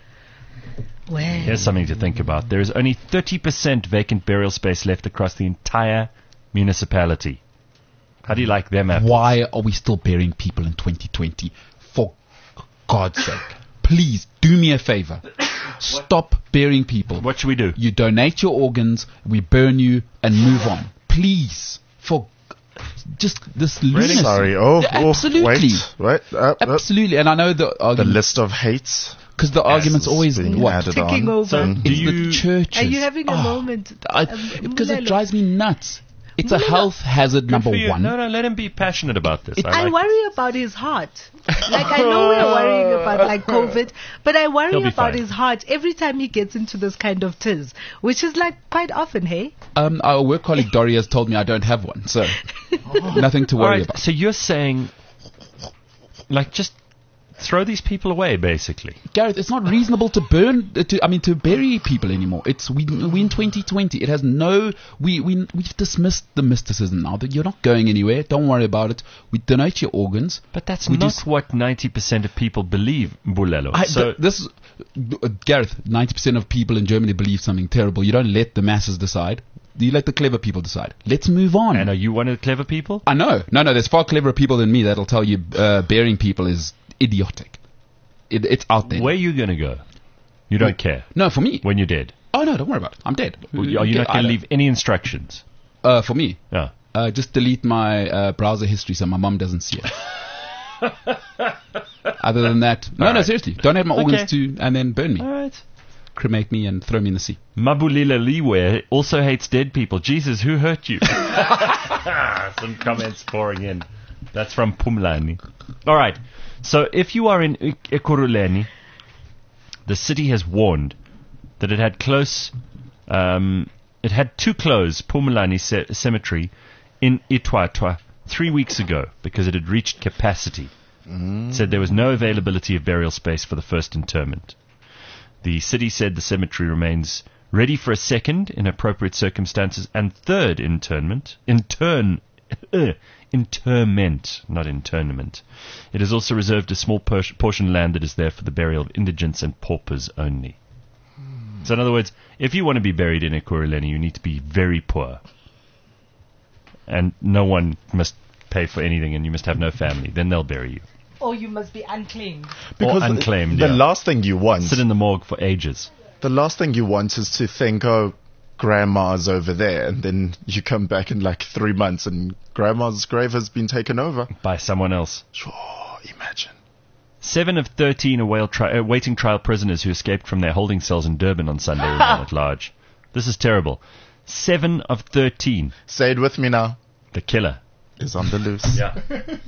Well, Here's something to think about. There is only thirty percent vacant burial space left across the entire municipality. How do you like them apples? Why are we still burying people in twenty twenty? For God's sake. Please, do me a favor. Stop burying people. What should we do? You donate your organs, we burn you, and move on. Please. For just this lunacy. Sorry. Oh, Yeah, oh, absolutely. wait. Wait. Uh, uh, Absolutely. And I know the the argument, list of hates. because the argument's is always being what? added Ticking on. over. So, Mm. do It's you? the churches. are you having a Oh, moment? I- Um, because it Mulelo. drives me nuts. It's a Mulelo. health hazard, Good number for you. one. No, no, let him be passionate about this. I like- worry about his heart. Like, I know we're worrying about like COVID, but I worry He'll be about fine. his heart every time he gets into this kind of tiz, which is like quite often, hey? Um, our work colleague Dory has told me I don't have one, so nothing to All worry right, about. so you're saying, like, just throw these people away, basically. Gareth, it's not reasonable to burn, uh, to I mean, to bury people anymore. It's we we in twenty twenty. It has no. We we we've dismissed the mysticism now. That you're not going anywhere. Don't worry about it. We donate your organs. But that's We not just- what ninety percent of people believe, Bulelo. I, so th- this, uh, Gareth, ninety percent of people in Germany believe something terrible. You don't let the masses decide. You let the clever people decide. Let's move on. and are you one of the clever people? I know. No, no, there's far cleverer people than me that'll tell you uh, burying people is idiotic. It, it's out there. Where are you going to go? You don't care No, for me. when you're dead. Oh, no, don't worry about it. I'm dead. Are you not I going to don't- leave any instructions? Uh, for me, No. uh, just delete my uh, browser history so my mom doesn't see it. Other than that, no, All no, right. seriously. Donate my organs Okay. to, and then burn me. All right. Cremate me and throw me in the sea. Mabulila Liwe also hates dead people. Jesus, who hurt you? Some comments pouring in. That's from Pumlani. All right. So if you are in Ik- Ekurhuleni, the city has warned that it had close, um, it had to close Pumlani ce- Cemetery in Itwatwa three weeks ago because it had reached capacity. It said there was no availability of burial space for the first interment. The city said the cemetery remains ready for a second in appropriate circumstances and third internment, intern, uh, interment, not internment. It has also reserved a small por- portion of land that is there for the burial of indigents and paupers only. Hmm. So in other words, if you want to be buried in Ekurhuleni, you need to be very poor. And no one must pay for anything, and you must have no family. Then they'll bury you. Or you must be unclaimed. Or unclaimed, the yeah. last thing you want, Sit in the morgue for ages. the last thing you want is to think, oh, grandma's over there, and then you come back in like three months and grandma's grave has been taken over. By someone else. Sure, imagine. Seven of thirteen await tri- uh, waiting trial prisoners who escaped from their holding cells in Durban on Sunday remain at large. This is terrible. Seven of thirteen. Say it with me now. The killer Is on the loose. Yeah.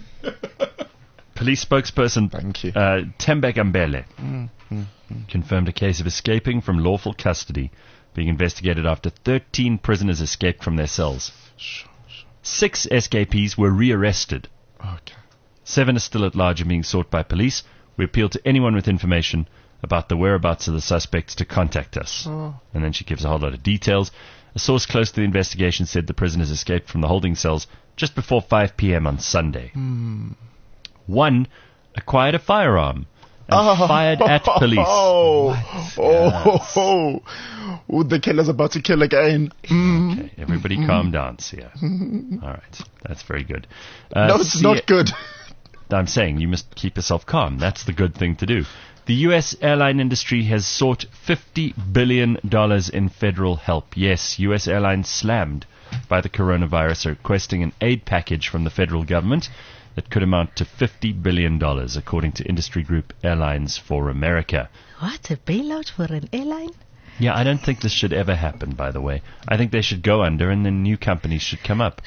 Police spokesperson Thank you. uh, Tembek Ambele confirmed a case of escaping from lawful custody being investigated after thirteen prisoners escaped from their cells. Sure, sure. Six escapees were rearrested. Okay. Seven are still at large and being sought by police. We appeal to anyone with information about the whereabouts of the suspects to contact us. Oh. And then she gives a whole lot of details. A source close to the investigation said the prisoners escaped from the holding cells just before five p.m. on Sunday. Hmm. One acquired a firearm and Oh. fired at police. Oh, oh, oh, oh, the killer's about to kill again. Mm. Okay, everybody calm down, Sia. All right, that's very good. Uh, No, it's Sia- not good. I'm saying you must keep yourself calm. That's the good thing to do. The U S airline industry has sought fifty billion dollars in federal help. Yes, U S airlines slammed by the coronavirus are requesting an aid package from the federal government that could amount to fifty billion dollars, according to industry group Airlines for America. What? A bailout for an airline? Yeah, I don't think this should ever happen, by the way. I think they should go under and then new companies should come up.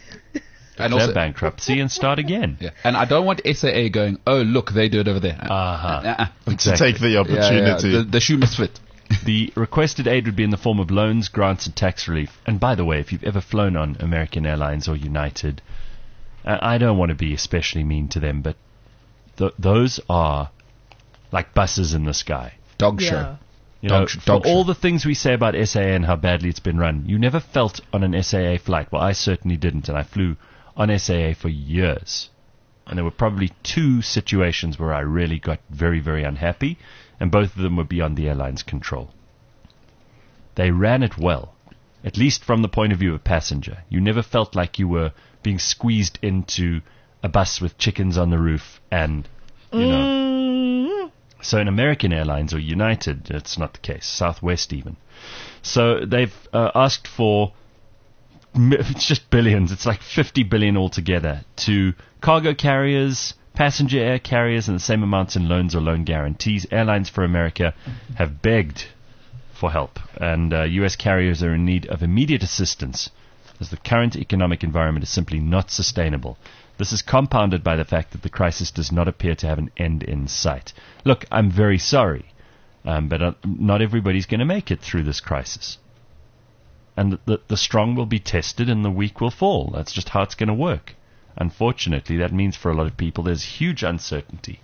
And Their also, bankruptcy and start again. yeah. And I don't want S A A going, oh, look, they do it over there. Uh-huh. Uh-uh. To take the Yeah, yeah, opportunity. the, the shoe must fit. The requested aid would be in the form of loans, grants, and tax relief. And by the way, if you've ever flown on American Airlines or United, uh, I don't want to be especially mean to them, but th- those are like buses in the sky. Dog Yeah. show. You Dog know, sh- for dog all show. the things we say about S A A and how badly it's been run, you never felt on an S A A flight. Well, I certainly didn't, and I flew on S A A for years. And there were probably two situations where I really got very, very unhappy, and both of them were beyond the airline's control. They ran it well, at least from the point of view of a passenger. You never felt like you were being squeezed into a bus with chickens on the roof and, you know... Mm. So in American Airlines or United, it's not the case. Southwest even. So they've uh, asked for, mi- it's just billions. It's like fifty billion altogether to cargo carriers, passenger air carriers, and the same amounts in loans or loan guarantees. Airlines for America have begged for help, and uh, U S carriers are in need of immediate assistance as the current economic environment is simply not sustainable. This is compounded by the fact that the crisis does not appear to have an end in sight. Look, I'm very sorry, um, but uh, not everybody's going to make it through this crisis. And the, the, the strong will be tested and the weak will fall. That's just how it's going to work. Unfortunately, that means for a lot of people there's huge uncertainty.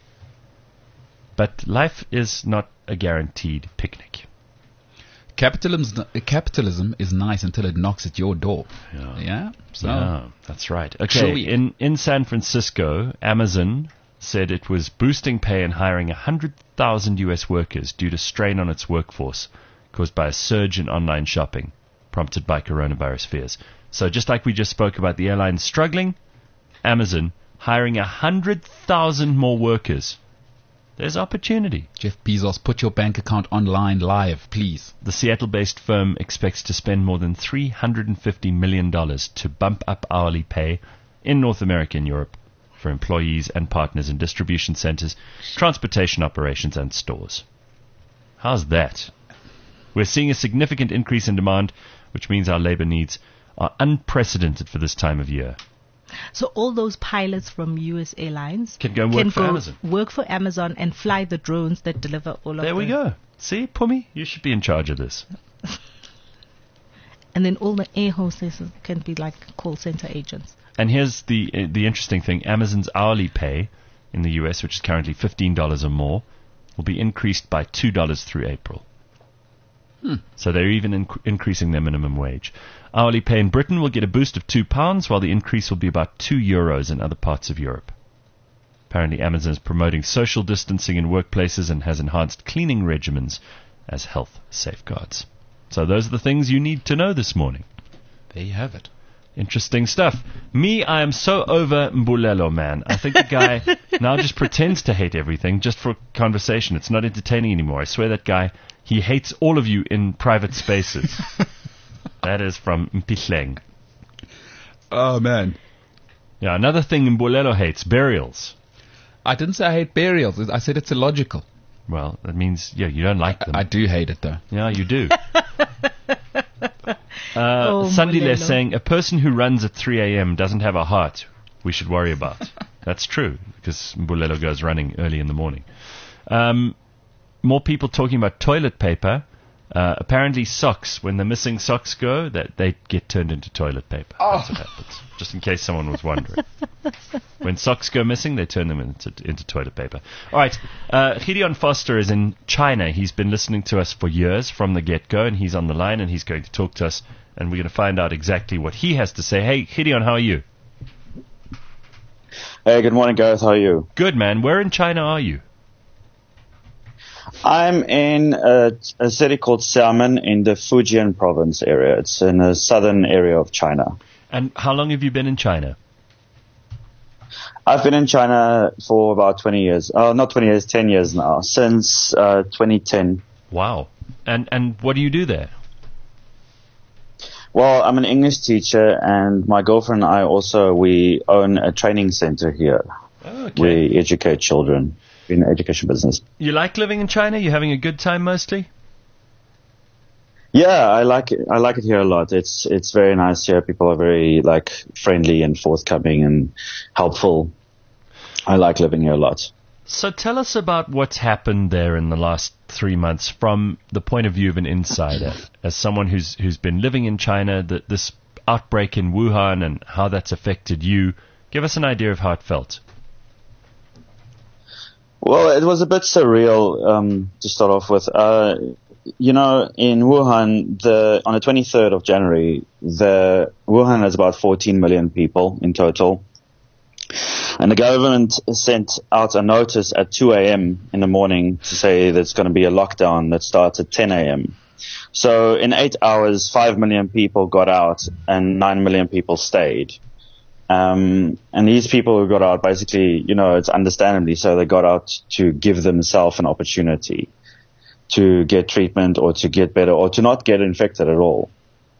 But life is not a guaranteed picnic. Capitalism, capitalism is nice until it knocks at your door. Yeah. Yeah? So, Yeah, that's right. Shall Okay, we- in, in San Francisco, Amazon said it was boosting pay and hiring one hundred thousand U S workers due to strain on its workforce caused by a surge in online shopping prompted by coronavirus fears. So just like we just spoke about the airlines struggling, Amazon hiring one hundred thousand more workers. There's opportunity. Jeff Bezos, put your bank account online live, please. The Seattle-based firm expects to spend more than three hundred fifty million dollars to bump up hourly pay in North America and Europe for employees and partners in distribution centers, transportation operations, and stores. How's that? We're seeing a significant increase in demand, which means our labor needs are unprecedented for this time of year. So all those pilots from U S airlines Can go and work for Amazon. work for Amazon and fly the drones that deliver all of There we the- go. See, Pumi, you should be in charge of this. And then all the air hostesses can be like call center agents. And here's the uh, the interesting thing. Amazon's hourly pay in the U S, which is currently fifteen dollars or more, will be increased by two dollars through April. Hmm. So they're even inc- increasing their minimum wage. Hourly pay in Britain will get a boost of two pounds, while the increase will be about two euros in other parts of Europe. Apparently Amazon is promoting social distancing in workplaces and has enhanced cleaning regimens as health safeguards. So those are the things you need to know this morning. There you have it. Interesting stuff. Me, I am so over Mbulelo, man. I think the guy now just pretends to hate everything just for conversation. It's not entertaining anymore. I swear that guy, he hates all of you in private spaces. That is from Mpihleng. Oh, man. Yeah, another thing Mbulelo hates, burials. I didn't say I hate burials. I said it's illogical. Well, that means, yeah, you don't like them. I, I do hate it, though. Yeah, you do. Uh, Oh, Sandile Mbulelo. saying, a person who runs at three a.m. doesn't have a heart we should worry about. That's true, because Mbulelo goes running early in the morning. Um, more people talking about toilet paper. Uh, apparently socks, when the missing socks go, that they get turned into toilet paper. That's what happens. Just in case someone was wondering. When socks go missing, they turn them into, into toilet paper. All right. Uh, Gideon Foster is in China. He's been listening to us for years from the get-go, and he's on the line, and he's going to talk to us, and we're going to find out exactly what he has to say. Hey, Gideon, how are you? Hey, good morning, Gareth. How are you? Good, man. Where in China are you? I'm in a, a city called Xiamen in the Fujian province area. It's in the southern area of China. And how long have you been in China? I've been in China for about twenty years. Oh, not twenty years, ten years now, since uh, twenty ten. Wow. And and what do you do there? Well, I'm an English teacher, and my girlfriend and I also, we own a training center here. Oh, okay. We educate children in the education business. You like living in China? You having a good time mostly? Yeah, I like it. I like it here a lot. It's it's very nice here. People are very like friendly and forthcoming and helpful. I like living here a lot. So tell us about what's happened there in the last three months from the point of view of an insider, as someone who's who's been living in China, the, this outbreak in Wuhan and how that's affected you. Give us an idea of how it felt. Well, it was a bit surreal um, to start off with. Uh, you know, in Wuhan, the on the twenty-third of January, the Wuhan has about fourteen million people in total. And the government sent out a notice at two a.m. in the morning to say there's going to be a lockdown that starts at ten a.m. So in eight hours, five million people got out and nine million people stayed. Um, and these people who got out, basically, you know, it's understandably so, they got out to give themselves an opportunity to get treatment or to get better or to not get infected at all.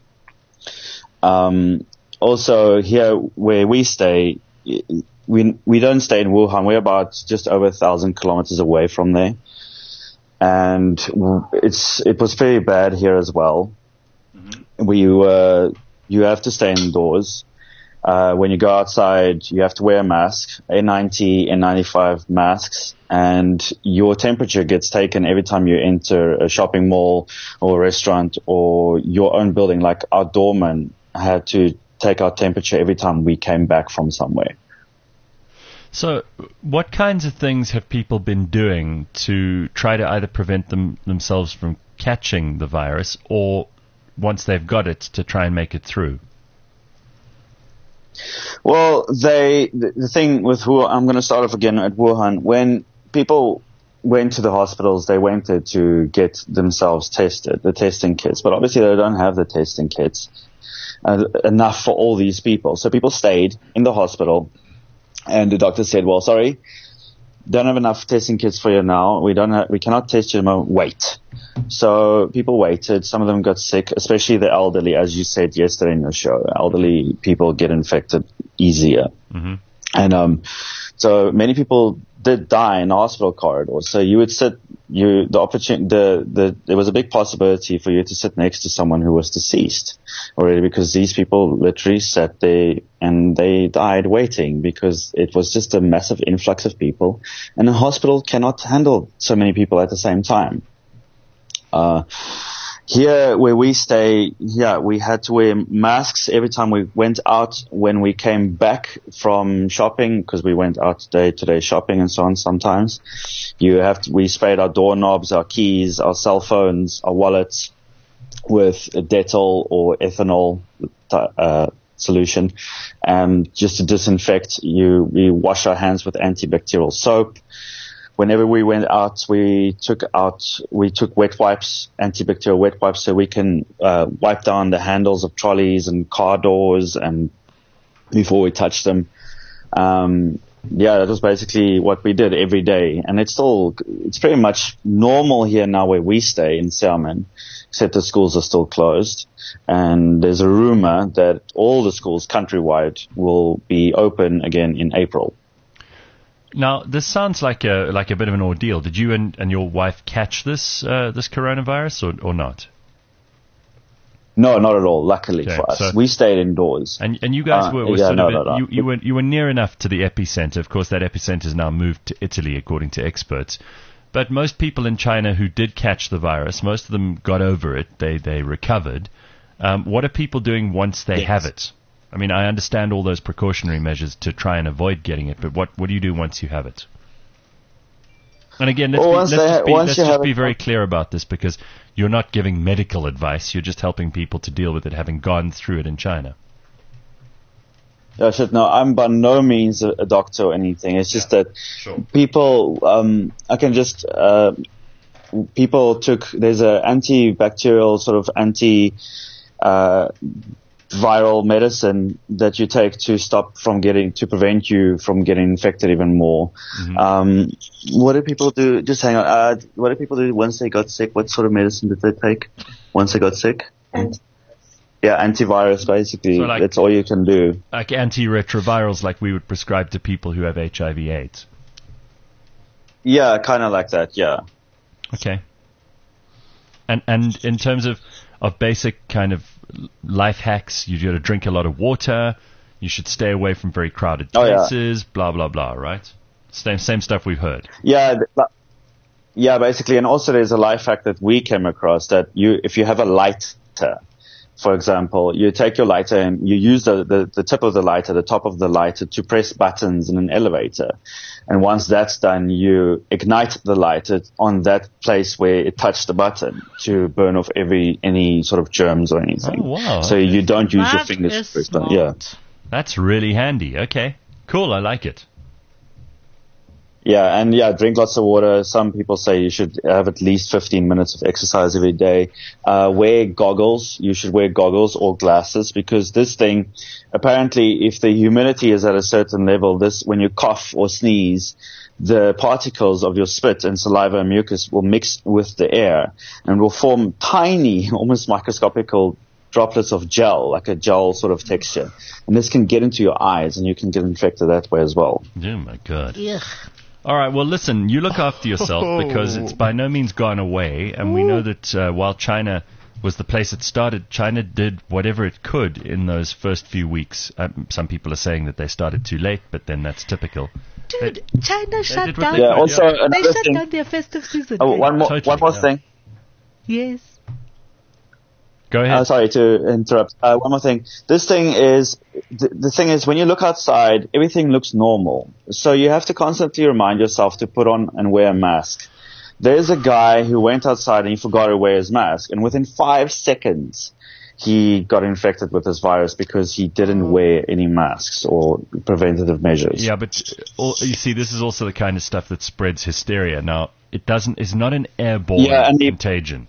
Um, also here where we stay, we, we don't stay in Wuhan. We're about just over a thousand kilometers away from there. And it's, it was very bad here as well. Mm-hmm. We were, you have to stay indoors. Uh, when you go outside, you have to wear a mask, N ninety, N ninety-five masks, and your temperature gets taken every time you enter a shopping mall or a restaurant or your own building. Like our doorman had to take our temperature every time we came back from somewhere. So what kinds of things have people been doing to try to either prevent them themselves from catching the virus or, once they've got it, to try and make it through? Well, they, the, the thing with Wuhan, I'm going to start off again at Wuhan. When people went to the hospitals, they went there to get themselves tested, the testing kits. But obviously they don't have the testing kits uh, enough for all these people. So people stayed in the hospital, and the doctor said, well, sorry, don't have enough testing kits for you now. We don't have, we cannot test you anymore. Wait. So people waited. Some of them got sick, especially the elderly, as you said yesterday in your show. Elderly people get infected easier. Mm-hmm. And um, so many people did die in the hospital corridor. So you would sit, you the opportunity, the the there was a big possibility for you to sit next to someone who was deceased already, because these people literally sat there and they died waiting because it was just a massive influx of people, and a hospital cannot handle so many people at the same time. Uh, here where we stay, yeah, we had to wear masks every time we went out. When we came back from shopping, because we went out day to day shopping and so on sometimes, you have to, we sprayed our doorknobs, our keys, our cell phones, our wallets. with a Dettol or ethanol uh, solution, um, just to disinfect. You we wash our hands with antibacterial soap. Whenever we went out, we took out we took wet wipes, antibacterial wet wipes, so we can uh, wipe down the handles of trolleys and car doors and before we touch them. Um, yeah, that was basically what we did every day, and it's still it's pretty much normal here now where we stay in Xiamen, except the schools are still closed. And there's a rumor that all the schools countrywide will be open again in April. Now, this sounds like a like a bit of an ordeal. Did you and, and your wife catch this uh, this coronavirus or or not? No, not at all. Luckily Okay, for us, so- we stayed indoors. And and you guys Uh, were, were yeah, sort no, of no, no. you, you were you were near enough to the epicenter. Of course, that epicenter has now moved to Italy, according to experts. But most people in China who did catch the virus, most of them got over it. They they recovered. Um, what are people doing once they Yes. have it? I mean, I understand all those precautionary measures to try and avoid getting it, but what, what do you do once you have it? And again, let's, Well, be, once let's they just, ha- be, once let's you just have be it- very clear about this, because you're not giving medical advice. You're just helping people to deal with it, having gone through it in China. I should know. I'm by no means a, a doctor or anything. It's just that Sure. people, um, I can just, uh, people took, there's a antibacterial sort of anti, uh, viral medicine that you take to stop from getting, to prevent you from getting infected even more. Mm-hmm. Um, what do people do? Just hang on. Uh, what do people do once they got sick? What sort of medicine did they take once they got sick? Yeah, antivirus basically. So like- That's all you can do. Like antiretrovirals, like we would prescribe to people who have H I V AIDS. Yeah, kind of like that. Yeah. Okay. And and in terms of, of basic kind of life hacks, you got to drink a lot of water. You should stay away from very crowded Oh, yeah. places. Blah blah blah. Right? Same same stuff we've heard. Yeah. th- but- Yeah, basically. And also there's a life hack that we came across that you, if you have a lighter, for example, you take your lighter and you use the, the, the tip of the lighter, the top of the lighter to press buttons in an elevator. And once that's done, you ignite the lighter on that place where it touched the button to burn off every, any sort of germs or anything. Oh, wow. So you don't use your That fingers is to press button. Yeah. smart. That's really handy. Okay. Cool. I like it. Yeah, and yeah, drink lots of water. Some people say you should have at least fifteen minutes of exercise every day. Uh, wear goggles. You should wear goggles or glasses because this thing, apparently, if the humidity is at a certain level, this, when you cough or sneeze, the particles of your spit and saliva and mucus will mix with the air and will form tiny, almost microscopical droplets of gel, like a gel sort of texture. And this can get into your eyes and you can get infected that way as well. Oh my god. Ugh. All right. Well, listen. You look after yourself because it's by no means gone away, and we know that uh, while China was the place it started, China did whatever it could in those first few weeks. Um, some people are saying that they started too late, but then that's typical. Dude, China shut did what down. they Yeah, could, also yeah. They another shut thing. down their festive season. Oh, eh? one more, Totally, one more yeah. thing. Yes. Go ahead. Uh, sorry to interrupt. Uh, one more thing. This thing is, the, the thing is, when you look outside, everything looks normal. So you have to constantly remind yourself to put on and wear a mask. There's a guy who went outside and he forgot to wear his mask, and within five seconds, he got infected with this virus because he didn't wear any masks or preventative measures. Yeah, but uh, all, you see, this is also the kind of stuff that spreads hysteria. Now, it doesn't. It's not an airborne Yeah, and he- contagion.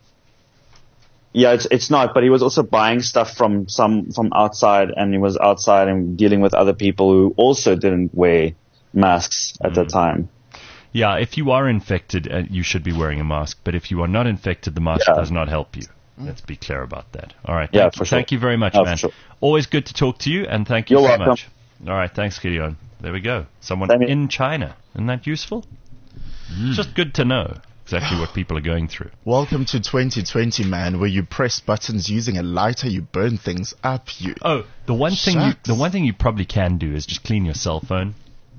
Yeah, it's it's not, but he was also buying stuff from some from outside, and he was outside and dealing with other people who also didn't wear masks at the time. Yeah, if you are infected, uh, you should be wearing a mask. But if you are not infected, the mask Yeah. does not help you. Let's be clear about that. All right. Yeah, Thank, for you, sure. thank you very much, Oh, for man. sure. Always good to talk to you, and thank you You're so welcome. much. All right. Thanks, Gideon. There we go. Someone Same here. in China. Isn't that useful? Just good to know exactly what people are going through. Welcome to twenty twenty, man, where you press buttons using a lighter, you burn things up, you... Oh, the one thing you, Shucks. the one thing you probably can do is just clean your cell phone.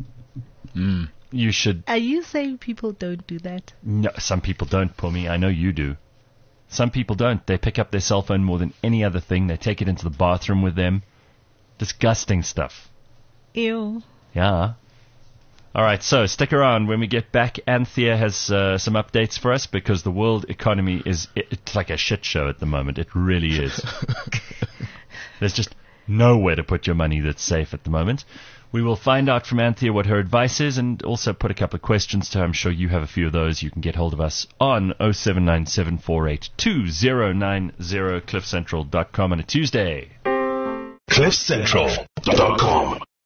You should. Are you saying people don't do that? No, some people don't, Pumi. I know you do. Some people don't. They pick up their cell phone more than any other thing. They take it into the bathroom with them. Disgusting stuff. Ew. Yeah. All right, so stick around. When we get back, Anthea has uh, some updates for us because the world economy is it, it's like a shit show at the moment. It really is. There's just nowhere to put your money that's safe at the moment. We will find out from Anthea what her advice is and also put a couple of questions to her. I'm sure you have a few of those. You can get hold of us on oh seven nine seven four eight two oh nine oh, cliff central dot com on a Tuesday. cliff central dot com